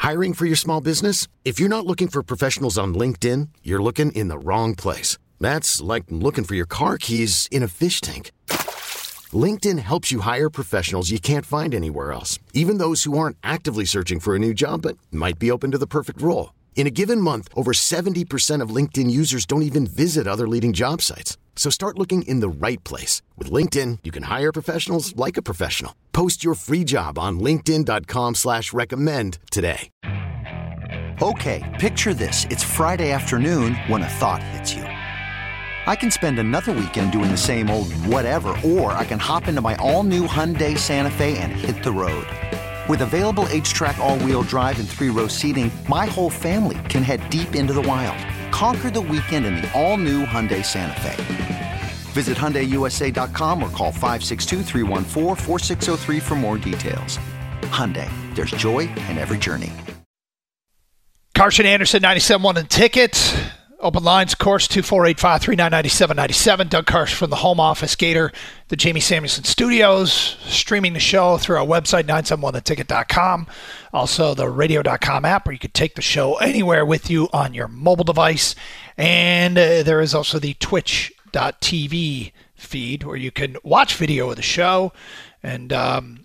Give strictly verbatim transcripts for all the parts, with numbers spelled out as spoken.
Hiring for your small business? If you're not looking for professionals on LinkedIn, you're looking in the wrong place. That's like looking for your car keys in a fish tank. LinkedIn helps you hire professionals you can't find anywhere else, even those who aren't actively searching for a new job but might be open to the perfect role. In a given month, over seventy percent of LinkedIn users don't even visit other leading job sites. So start looking in the right place. With LinkedIn, you can hire professionals like a professional. Post your free job on linkedin dot com slash recommend today. Okay, picture this. It's Friday afternoon when a thought hits you. I can spend another weekend doing the same old whatever, or I can hop into my all-new Hyundai Santa Fe and hit the road. With available H-Track all-wheel drive and three-row seating, my whole family can head deep into the wild. Conquer the weekend in the all-new Hyundai Santa Fe. Visit Hyundai U S A dot com or call five six two, three one four, four six zero three for more details. Hyundai, there's joy in every journey. Karsch and Anderson, ninety-seven point one The Ticket. Open lines, of course, two four eight five, three nine nine seven nine seven. Doug Karsch from the home office, Gator, the Jamie Samuelson Studios, streaming the show through our website, nine seven one the ticket dot com. Also, the radio dot com app, where you could take the show anywhere with you on your mobile device. And uh, there is also the twitch dot t v feed, where you can watch video of the show and um,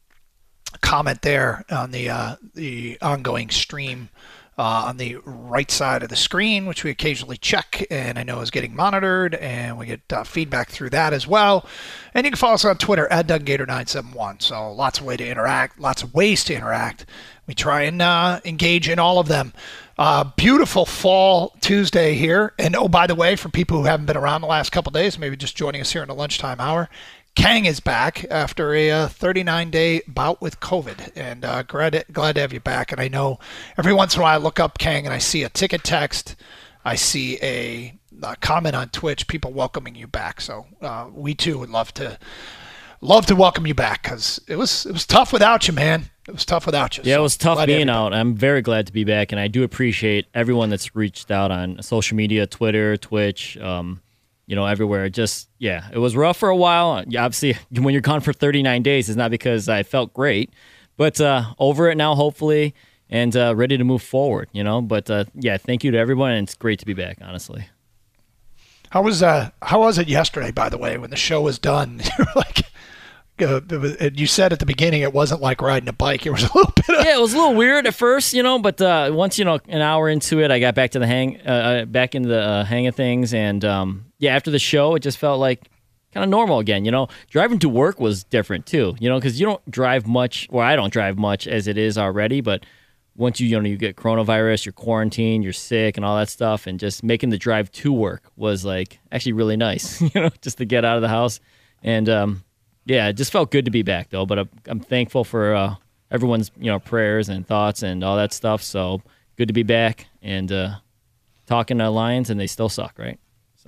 comment there on the uh, the ongoing stream. Uh, on the right side of the screen, which we occasionally check and I know is getting monitored, and we get uh, feedback through that as well. And you can follow us on Twitter at Doug Gator nine seven one. So lots of way to interact, lots of ways to interact. We try and uh, engage in all of them. Uh, beautiful fall Tuesday here. And oh, by the way, for people who haven't been around the last couple of days, maybe just joining us here in the lunchtime hour, Kang is back after a uh, thirty-nine day bout with COVID, and uh, glad, glad to have you back. And I know every once in a while I look up Kang and I see a ticket text, I see a, a comment on Twitch, people welcoming you back. So uh, we too would love to love to welcome you back, because it was it was tough without you, man. It was tough without you. Yeah, so it was tough being out. I'm very glad to be back, and I do appreciate everyone that's reached out on social media, Twitter, Twitch. Um, You know, everywhere. Just, yeah, it was rough for a while. Yeah, obviously, when you're gone for thirty-nine days, it's not because I felt great, but uh, over it now, hopefully, and uh, ready to move forward, you know. But, uh, yeah, thank you to everyone, and it's great to be back, honestly. How was uh, how was it yesterday, by the way, when the show was done? You were like, uh, it was, you said at the beginning it wasn't like riding a bike. It was a little bit of... Yeah, it was a little weird at first, you know, but uh, once, you know, an hour into it, I got back to the hang, uh, back into the uh, hang of things, and, um, yeah, after the show, it just felt like kind of normal again, you know. Driving to work was different, too, you know, because you don't drive much, or I don't drive much as it is already, but once you, you know, you get coronavirus, you're quarantined, you're sick, and all that stuff, and just making the drive to work was, like, actually really nice, you know, just to get out of the house. And, um, yeah, it just felt good to be back, though, but I'm, I'm thankful for uh, everyone's, you know, prayers and thoughts and all that stuff, so good to be back and uh, talking to Lions, and they still suck, right? So.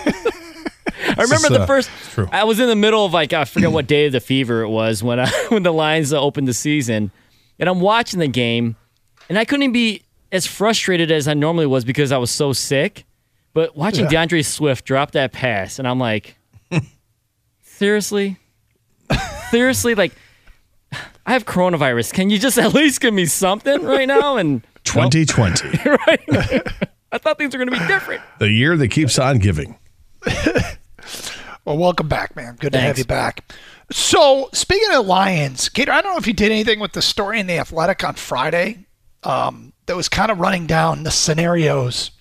I remember the first. Uh, I was in the middle of, like, I forget what day of the fever it was when I, when the Lions opened the season, and I'm watching the game, and I couldn't be as frustrated as I normally was because I was so sick. But watching yeah. DeAndre Swift drop that pass, and I'm like, seriously, seriously, like, I have coronavirus. Can you just at least give me something right now? And twenty twenty, right? I thought things were going to be different. The year that keeps on giving. Well, welcome back, man. Good to Thanks. have you back. So, speaking of Lions, Gator, I don't know if you did anything with the story in The Athletic on Friday um, that was kind of running down the scenarios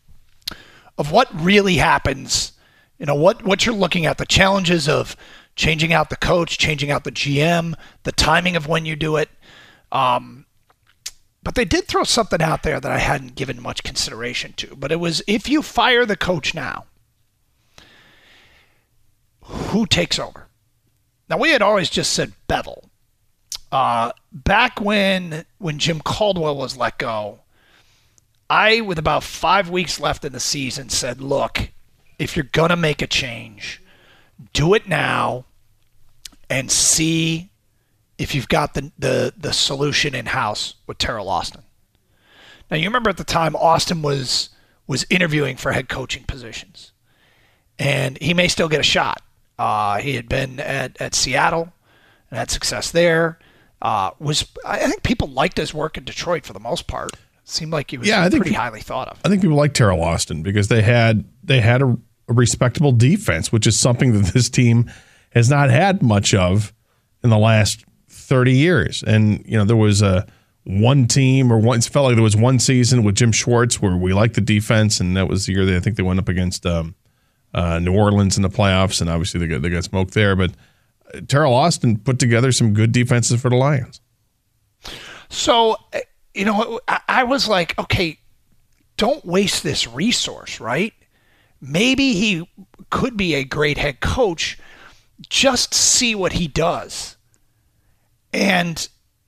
of what really happens, you know, what, what you're looking at, the challenges of changing out the coach, changing out the G M, the timing of when you do it. Um, but they did throw something out there that I hadn't given much consideration to. But it was, if you fire the coach now, who takes over? Now, we had always just said Bevel. Uh, back when when Jim Caldwell was let go, I, with about five weeks left in the season, said, look, if you're going to make a change, do it now and see if you've got the, the, the solution in-house with Terrell Austin. Now, you remember at the time Austin was was interviewing for head coaching positions, and he may still get a shot. Uh, he had been at, at Seattle and had success there. Uh, was I think people liked his work in Detroit for the most part. Seemed like he was yeah, I think pretty pe- highly thought of. I think people like Terrell Austin because they had they had a, a respectable defense, which is something that this team has not had much of in the last thirty years. And you know, there was a one team or one. It felt like there was one season with Jim Schwartz where we liked the defense, and that was the year that I think they went up against um, uh, New Orleans in the playoffs, and obviously they got they got smoked there. But Terrell Austin put together some good defenses for the Lions. So, you know, I was like, okay, don't waste this resource, right? Maybe he could be a great head coach. Just see what he does. And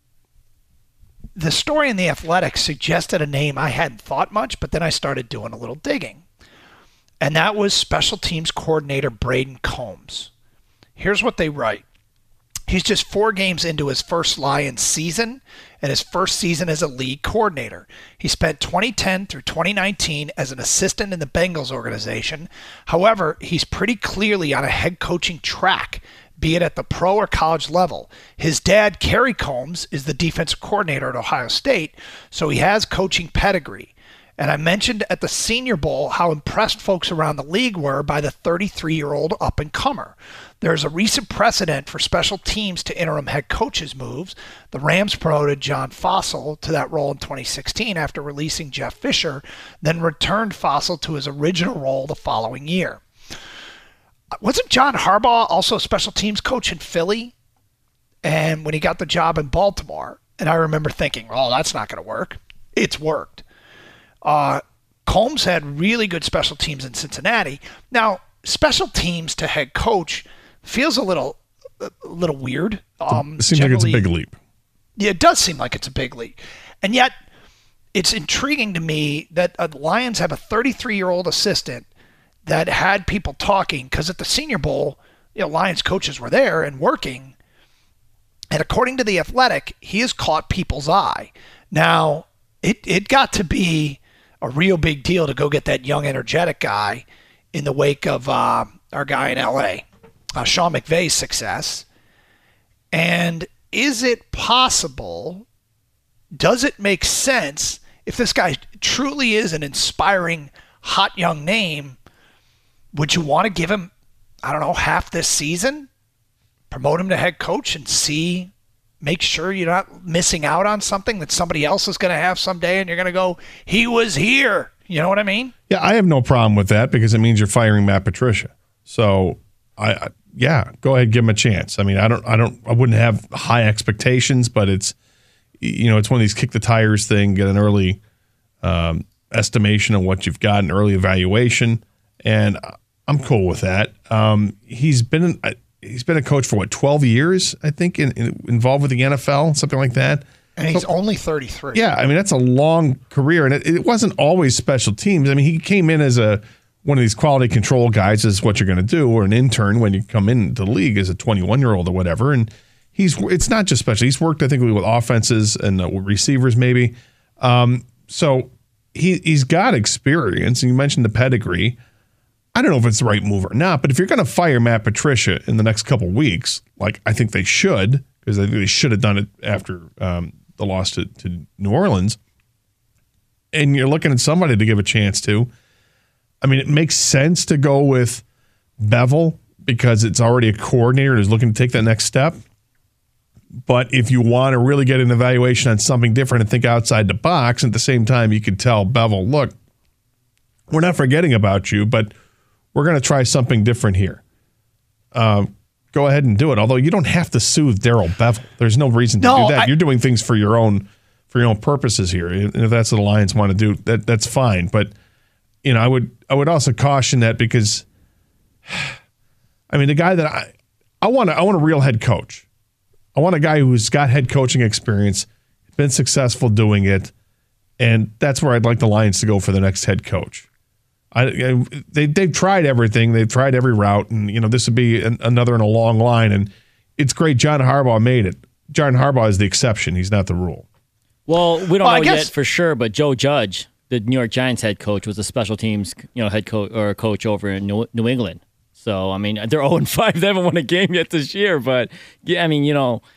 the story in The Athletic suggested a name I hadn't thought much, but then I started doing a little digging. And that was special teams coordinator Braden Combs. Here's what they write. He's just four games into his first Lions season and his first season as a league coordinator. He spent twenty ten through twenty nineteen as an assistant in the Bengals organization. However, he's pretty clearly on a head coaching track, be it at the pro or college level. His dad, Kerry Combs, is the defensive coordinator at Ohio State, so he has coaching pedigree. And I mentioned at the Senior Bowl how impressed folks around the league were by the thirty-three-year-old up-and-comer. There's a recent precedent for special teams to interim head coaches moves. The Rams promoted John Fossil to that role in twenty sixteen after releasing Jeff Fisher, then returned Fossil to his original role the following year. Wasn't John Harbaugh also a special teams coach in Philly? And when he got the job in Baltimore, and I remember thinking, oh, that's not going to work. It's worked. Uh, Combs had really good special teams in Cincinnati. Now, special teams to head coach feels a little a little weird. Um, it seems like it's a big leap. Yeah, it does seem like it's a big leap. And yet, it's intriguing to me that uh, the Lions have a thirty-three-year-old assistant that had people talking, because at the Senior Bowl, you know, Lions coaches were there and working. And according to The Athletic, he has caught people's eye. Now, it, it got to be a real big deal to go get that young, energetic guy in the wake of uh, our guy in L A, uh, Sean McVay's success. And is it possible, does it make sense, if this guy truly is an inspiring, hot young name, would you want to give him, I don't know, half this season, promote him to head coach and see, make sure you're not missing out on something that somebody else is going to have someday and you're going to go, he was here. You know what I mean? Yeah, I have no problem with that because it means you're firing Matt Patricia. So, I, I yeah, go ahead, give him a chance. I mean, I don't, I don't, I wouldn't have high expectations, but it's, you know, it's one of these kick the tires thing, get an early um, estimation of what you've got, an early evaluation, and I'm cool with that. Um, he's been in, he's been a coach for what, twelve years, I think, in, in, involved with the N F L, something like that. And he's so, only thirty-three. Yeah, I mean, that's a long career, and it, it wasn't always special teams. I mean, he came in as a one of these quality control guys, is what you're going to do, or an intern when you come into the league as a twenty-one-year-old or whatever. And he's it's not just special. He's worked, I think, with offenses and uh, receivers maybe. Um, so he, he's got experience, and you mentioned the pedigree. I don't know if it's the right move or not, but if you're going to fire Matt Patricia in the next couple weeks, like I think they should, because I think they should have done it after um, the loss to, to New Orleans, and you're looking at somebody to give a chance to, I mean, it makes sense to go with Bevel because it's already a coordinator who's looking to take that next step. But if you want to really get an evaluation on something different and think outside the box, at the same time, you could tell Bevel, look, we're not forgetting about you, but we're going to try something different here. Uh, go ahead and do it. Although you don't have to soothe Darrell Bevel. There's no reason to no, do that. I, You're doing things for your own for your own purposes here. And if that's what the Lions want to do, that that's fine. But you know, I would I would also caution that because, I mean, the guy that I I want I want a real head coach. I want a guy who's got head coaching experience, been successful doing it, and that's where I'd like the Lions to go for the next head coach. I, I, they, they've tried everything. They've tried every route, and you know this would be an, another in a long line. And it's great John Harbaugh made it. John Harbaugh is the exception. He's not the rule. Well, we don't well, know guess, yet for sure, but Joe Judge, the New York Giants head coach, was a special teams you know head coach or coach over in New, New England. So I mean, they're oh and five. They haven't won a game yet this year, but yeah, I mean, you know,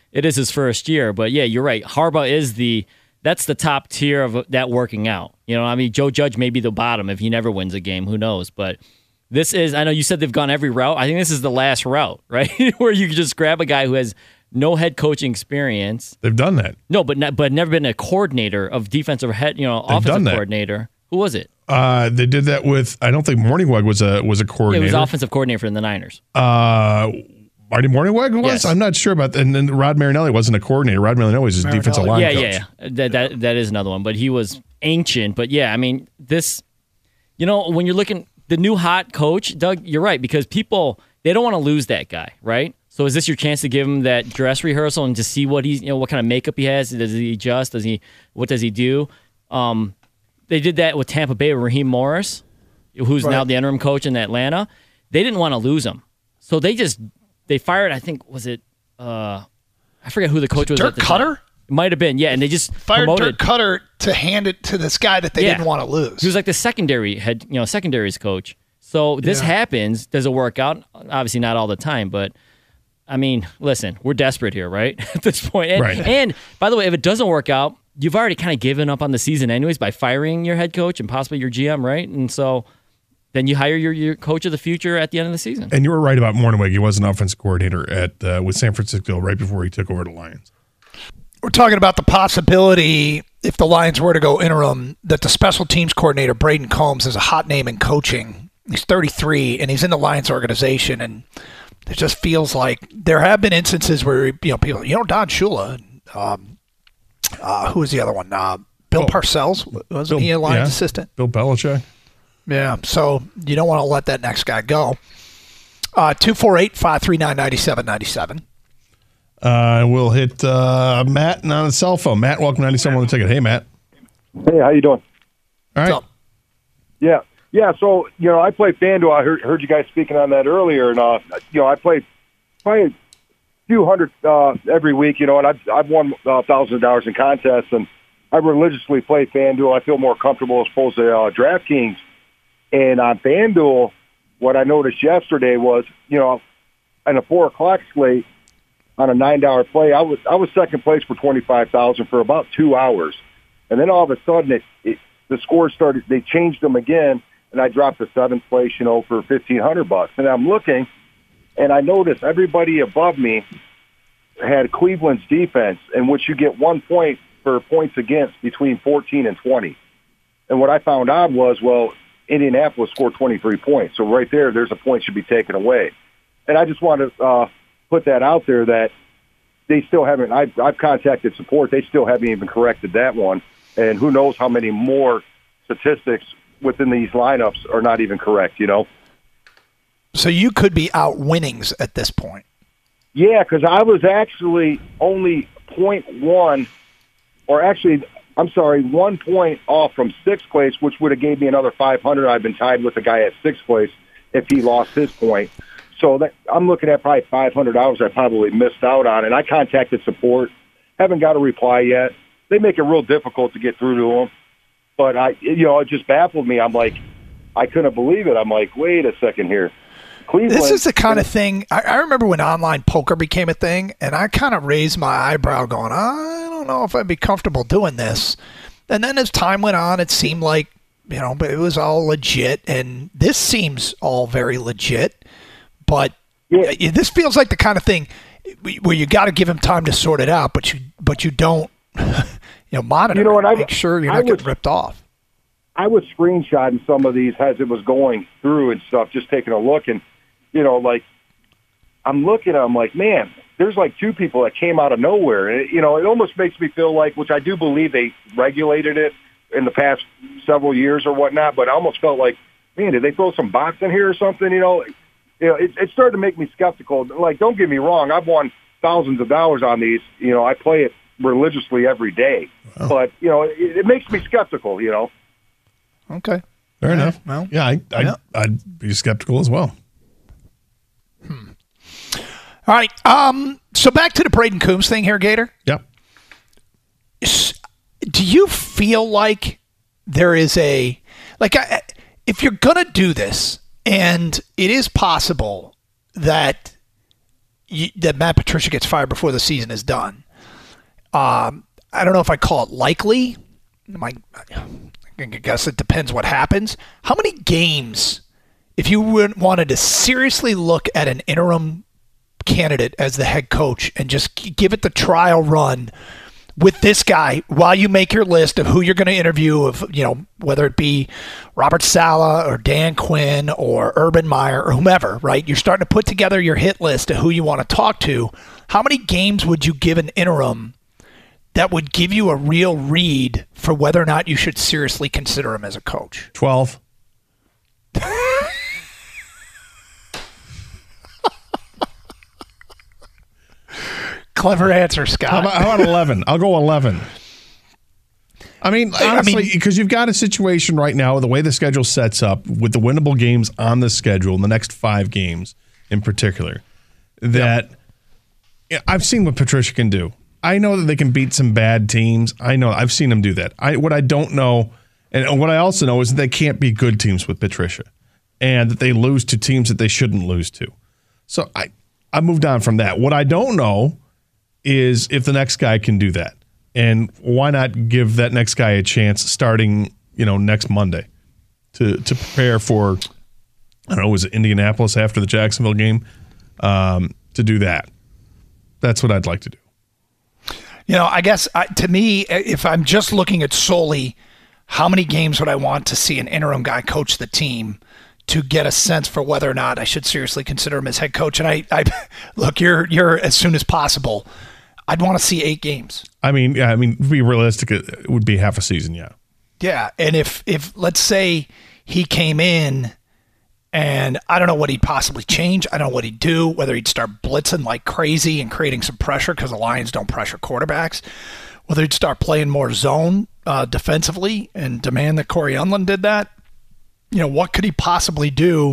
it is his first year. But yeah, you're right. Harbaugh is the that's the top tier of that working out. You know, I mean, Joe Judge may be the bottom if he never wins a game. Who knows? But this is, I know you said they've gone every route. I think this is the last route, right? Where you can just grab a guy who has no head coaching experience. They've done that. No, but not, but never been a coordinator of defensive head, you know, They've offensive coordinator. Who was it? Uh, they did that with, I don't think Morningweg was a was a coordinator. Yeah, he was offensive coordinator for the Niners. Uh, Marty Morningweg was? Yes. I'm not sure about that. And then Rod Marinelli wasn't a coordinator. Rod Marinelli was his Marinelli. defensive line yeah, coach. Yeah, yeah, that, that that is another one. But he was ancient. But yeah, I mean, this, you know, when you're looking, the new hot coach, Doug, you're right, because people, they don't want to lose that guy, right? So is this your chance to give him that dress rehearsal and to see what he's, you know, what kind of makeup he has? Does he adjust? Does he, what does he do? Um, they did that with Tampa Bay with Raheem Morris, who's Right. now the interim coach in Atlanta. They didn't want to lose him. So they just, they fired, I think, was it, uh, I forget who the coach was Dirk at the Cutter? time. It might have been, yeah, and they just Fired promoted. Dirk Cutter to hand it to this guy that they Yeah. didn't want to lose. He was like the secondary head, you know, secondaries coach. So this Yeah. happens. Does it work out? Obviously not all the time, but I mean, listen, we're desperate here, right? At this point. And, Right. and by the way, if it doesn't work out, you've already kind of given up on the season anyways by firing your head coach and possibly your G M, right? And so then you hire your, your coach of the future at the end of the season. And you were right about Morningweg. He was an offensive coordinator at uh, with San Francisco right before he took over the Lions. We're talking about the possibility, if the Lions were to go interim, that the special teams coordinator, Braden Combs, is a hot name in coaching. He's thirty-three, and he's in the Lions organization, and it just feels like there have been instances where, you know, people, you know, Don Shula, um, uh, who was the other one? Uh, Bill Oh. Parcells, wasn't Bill- he a Lions yeah. assistant? Bill Belichick. Yeah, so you don't want to let that next guy go. Uh, two four eight, five three nine, nine seven nine seven. Uh, we'll hit uh, Matt on his cell phone. Matt, welcome to ninety-seven on the ticket. Hey, Matt. Hey, how you doing? All right. So, Yeah, yeah. So you know, I play FanDuel. I heard, heard you guys speaking on that earlier, and uh, you know, I play probably a few hundred uh, every week. You know, and I've I've won uh, thousands of dollars in contests, and I religiously play FanDuel. I feel more comfortable as opposed to uh, DraftKings. And on FanDuel, what I noticed yesterday was, you know, in a four o'clock slate on a nine dollar play, I was I was second place for twenty five thousand for about two hours, and then all of a sudden it, it the scores started. They changed them again, and I dropped to seventh place, you know, for fifteen hundred bucks. And I'm looking, and I noticed everybody above me had Cleveland's defense, in which you get one point for points against between fourteen and twenty. And what I found odd was, well, Indianapolis scored twenty-three points. So right there, there's a point should be taken away. And I just want to uh, put that out there that they still haven't, I've, I've contacted support. They still haven't even corrected that one. And who knows how many more statistics within these lineups are not even correct, you know? so you could be out winnings at this point. Yeah, because I was actually only point one, or actually, I'm sorry, one point off from sixth place, which would have gave me another five hundred. I've been tied with the guy at sixth place if he lost his point. So that, I'm looking at probably five hundred dollars I probably missed out on. And I contacted support, haven't got a reply yet. They make it real difficult to get through to them. But I, you know, it just baffled me. I'm like, I couldn't believe it. I'm like, wait a second here. Cleveland. This is the kind of thing, I, I remember when online poker became a thing, and I kind of raised my eyebrow going, I don't know if I'd be comfortable doing this. And then as time went on, it seemed like, you know, but it was all legit, and this seems all very legit. But Yeah. uh, this feels like the kind of thing where you got to give him time to sort it out, but you but you don't, you know, monitor You know it, what, I- make sure you're I not would- getting ripped off. I was screenshotting some of these as it was going through and stuff, just taking a look. And, you know, like, I'm looking, I'm like, man, there's like two people that came out of nowhere. And, it, you know, it almost makes me feel like, which I do believe they regulated it in the past several years or whatnot, but I almost felt like, man, did they throw some bots in here or something? You know, you know, it, it started to make me skeptical. Like, don't get me wrong, I've won thousands of dollars on these. You know, I play it religiously every day. Wow. But, you know, it, it makes me skeptical, you know. Okay. Fair enough. well, yeah, I, I, yeah. I'd be skeptical as well. All right. Um. So back to the Braden Coombs thing here, Gator. Yep. Do you feel like there is a like I, if you're gonna do this, and it is possible that you, that Matt Patricia gets fired before the season is done. Um, I don't know if I call it likely. My, I guess it depends what happens. How many games, if you wanted to seriously look at an interim candidate as the head coach and just give it the trial run with this guy while you make your list of who you're going to interview, of, you know, whether it be Robert Saleh or Dan Quinn or Urban Meyer or whomever, right? You're starting to put together your hit list of who you want to talk to. How many games would you give an interim that would give you a real read for whether or not you should seriously consider him as a coach? twelve. Clever answer, Scott. How about, how about eleven? I'll go eleven. I mean, honestly, because you've got a situation right now, the way the schedule sets up, with the winnable games on the schedule, in the next five games in particular, that yep. I've seen what Patricia can do. I know that they can beat some bad teams. I know. I've seen them do that. I What I don't know, and what I also know, is that they can't beat good teams with Patricia, and that they lose to teams that they shouldn't lose to. So I, I moved on from that. What I don't know is if the next guy can do that. And why not give that next guy a chance starting, you know, next Monday to to prepare for, I don't know, was it Indianapolis after the Jacksonville game, um, to do that. That's what I'd like to do. You know, I guess uh, to me, if I'm just looking at solely how many games would I want to see an interim guy coach the team to get a sense for whether or not I should seriously consider him as head coach. And I, I look, you're you're as soon as possible. I'd want to see eight games. I mean, yeah, I mean, to be realistic, it would be half a season, yeah. Yeah, and if if let's say he came in, and I don't know what he'd possibly change. I don't know what he'd do, whether he'd start blitzing like crazy and creating some pressure because the Lions don't pressure quarterbacks, whether he'd start playing more zone uh, defensively and demand that Corey Undlin did that. You know, what could he possibly do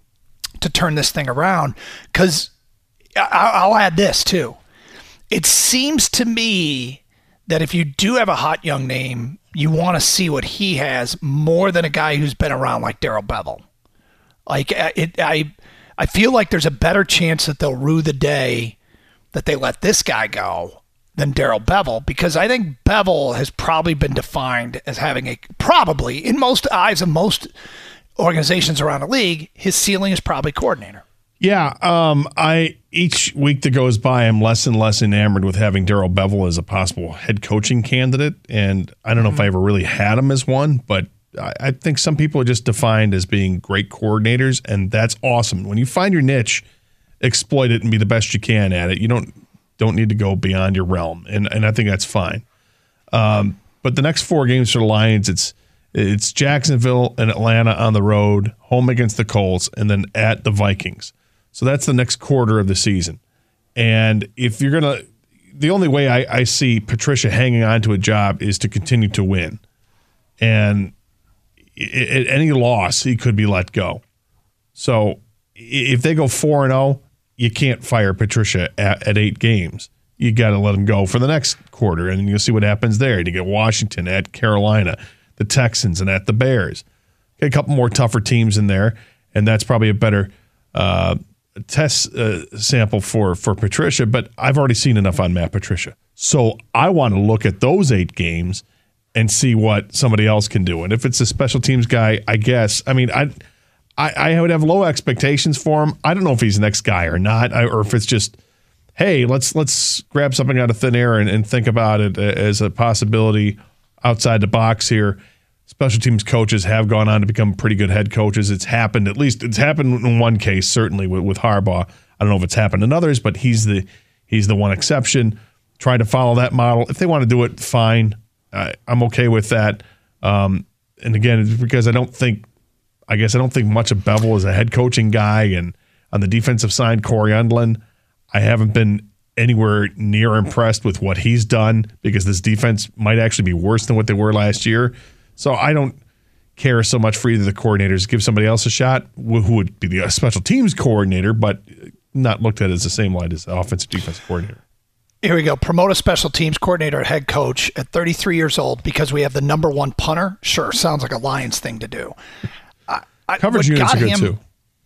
to turn this thing around? Because I'll add this too. It seems to me that if you do have a hot young name, you want to see what he has more than a guy who's been around like Darrell Bevell. Like it, I, I feel like there's a better chance that they'll rue the day that they let this guy go than Darrell Bevell, because I think Bevell has probably been defined as having a probably in most eyes of most organizations around the league, his ceiling is probably coordinator. Yeah, um, I each week that goes by, I'm less and less enamored with having Darrell Bevell as a possible head coaching candidate, and I don't know mm-hmm. if I ever really had him as one, but I, I think some people are just defined as being great coordinators, and that's awesome. When you find your niche, exploit it and be the best you can at it. You don't don't need to go beyond your realm, and and I think that's fine. Um, but the next four games for the Lions, it's it's Jacksonville and Atlanta on the road, home against the Colts, and then at the Vikings. So that's the next quarter of the season. And if you're going to – the only way I, I see Patricia hanging on to a job is to continue to win. And at any loss, he could be let go. So if they go four and oh, you can't fire Patricia at, at eight games. You got to let him go for the next quarter, and you'll see what happens there. You get Washington, at Carolina, the Texans, and at the Bears. Okay, a couple more tougher teams in there, and that's probably a better uh, – test uh, sample for for Patricia, but I've already seen enough on Matt Patricia. So I want to look at those eight games and see what somebody else can do. And if it's a special teams guy, I guess, I mean, I I, I would have low expectations for him. I don't know if he's the next guy or not, I, or if it's just, hey, let's let's grab something out of thin air and, and think about it as a possibility outside the box here. Special teams coaches have gone on to become pretty good head coaches. It's happened, at least it's happened in one case, certainly with, with Harbaugh. I don't know if it's happened in others, but he's the he's the one exception. Try to follow that model. If they want to do it, fine. I, I'm okay with that. Um, and again, it's because I don't think, I guess I don't think much of Bevell as a head coaching guy. And on the defensive side, Corey Undlin, I haven't been anywhere near impressed with what he's done, because this defense might actually be worse than what they were last year. So I don't care so much for either the coordinators. Give somebody else a shot, who would be the special teams coordinator, but not looked at as the same light as the offensive defensive coordinator. Here we go. Promote a special teams coordinator, head coach at thirty-three years old because we have the number one punter. Sure, sounds like a Lions thing to do. I, I, Coverage units are good him, too.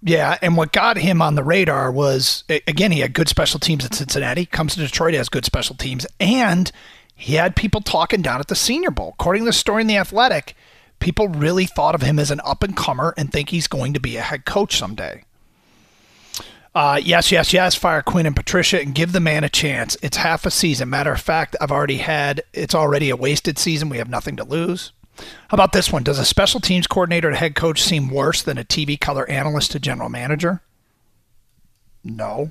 Yeah, and what got him on the radar was, again, he had good special teams at Cincinnati, comes to Detroit, has good special teams, and he had people talking down at the Senior Bowl. According to the story in The Athletic, people really thought of him as an up-and-comer and think he's going to be a head coach someday. Uh, yes, yes, yes, fire Quinn and Patricia and give the man a chance. It's half a season. Matter of fact, I've already had, it's already a wasted season. We have nothing to lose. How about this one? Does a special teams coordinator to head coach seem worse than a T V color analyst to general manager? No.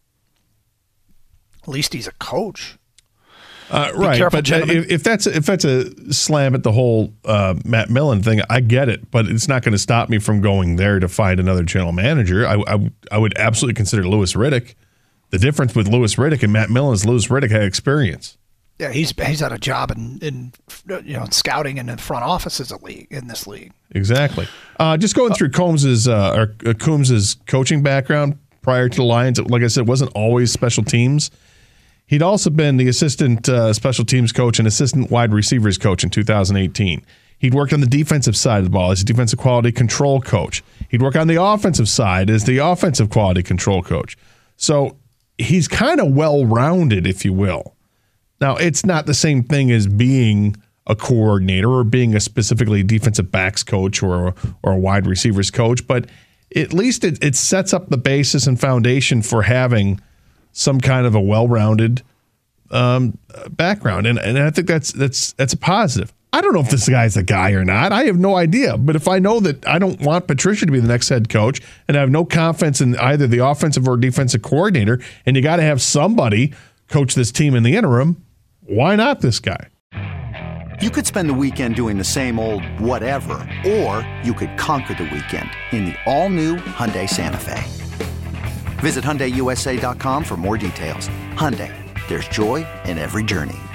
At least he's a coach. Uh, right, careful, but if, if that's if that's a slam at the whole uh, Matt Millen thing, I get it, but it's not going to stop me from going there to find another general manager. I, I, I would absolutely consider Louis Riddick. The difference with Louis Riddick and Matt Millen is Louis Riddick had experience. Yeah, he's he's had a job in, in you know scouting and in front offices of league in this league. Exactly. Uh, just going through Combs's uh, or uh, Coombs's coaching background prior to the Lions, like I said, it wasn't always special teams. He'd also been the assistant uh, special teams coach and assistant wide receivers coach in two thousand eighteen. He'd worked on the defensive side of the ball as a defensive quality control coach. He'd work on the offensive side as the offensive quality control coach. So he's kind of well-rounded, if you will. Now, it's not the same thing as being a coordinator or being a specifically defensive backs coach or, or a wide receivers coach, but at least it, it sets up the basis and foundation for having some kind of a well-rounded um, background. And, and I think that's that's that's a positive. I don't know if this guy's a guy or not. I have no idea. But if I know that I don't want Patricia to be the next head coach and I have no confidence in either the offensive or defensive coordinator, and you got to have somebody coach this team in the interim, why not this guy? You could spend the weekend doing the same old whatever, or you could conquer the weekend in the all-new Hyundai Santa Fe. Visit Hyundai U S A dot com for more details. Hyundai, there's joy in every journey.